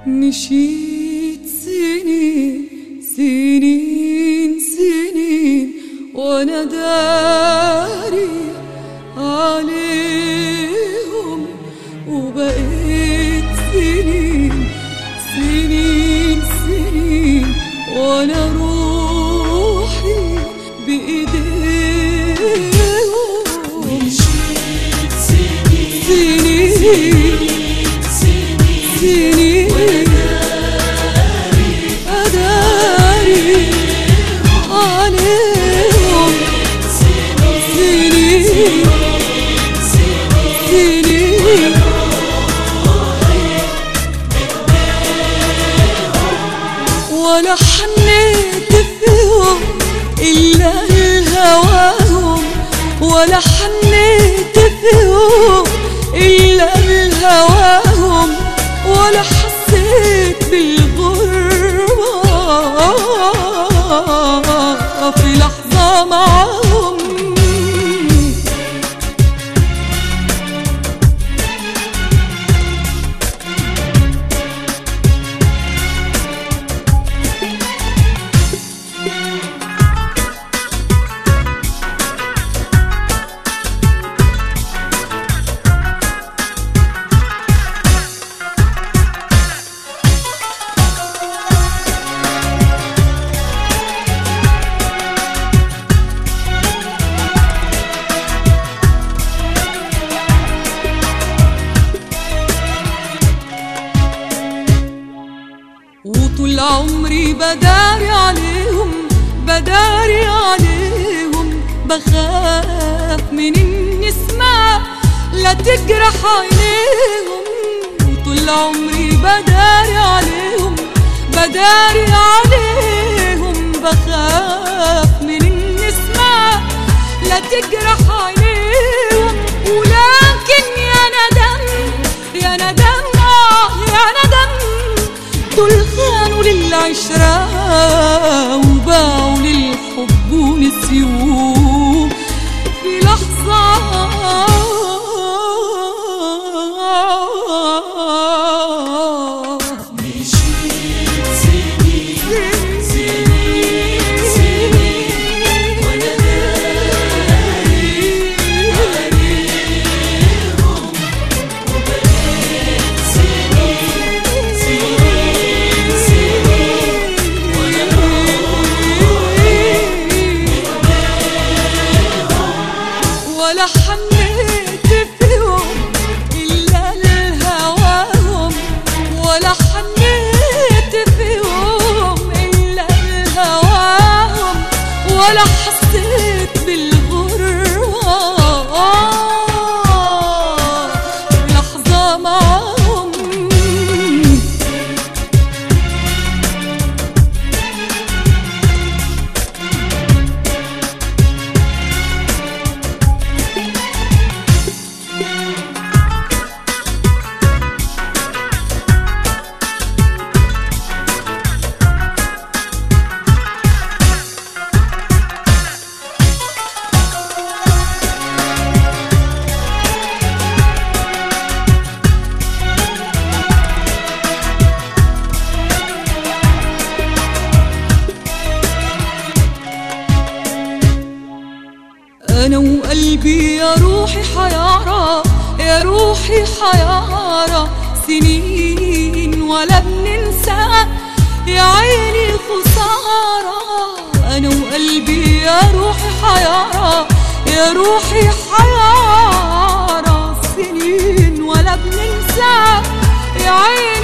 مشيت سنين سنين سنين وانا داري عليهم، وبقيت سنين سنين سنين وانا روحي بايديهم. مشيت سنين سنين سنين أداري عليهم، سنين سنين ولا حنيت فيهم إلا لهواهم، ولا حنيت فيهم إلا لهواهم، ولا حسيت بالغربة في لحظة معهم. وطول عمري بداري عليهم بداري عليهم، بخاف من النسمة لا تجرح عينيهم. وطول عمري بداري عليهم بداري عليهم، بخاف من النسمة لا تجرح عينيهم. ولكن يا ندم يا ندم يا ندم، دول خانوا للعشرة وباعوا للحب ونسيوه في لحظة. مشيت سنين سنين سنين وانا داري عليهم، وبقيت سنين سنين ولا حنيت فيهم إلا لهواهم، ولا حنيت فيهم إلا لهواهم، ولا حسيت بالغربة في لحظة معهم. أنا وقلبي يا روحي حيارى يا روحي حيارى، سنين ولا بننسى يا عيني خسارة. أنا وقلبي يا روحي حيارى يا روحي حيارى، سنين ولا بننسى يا عيني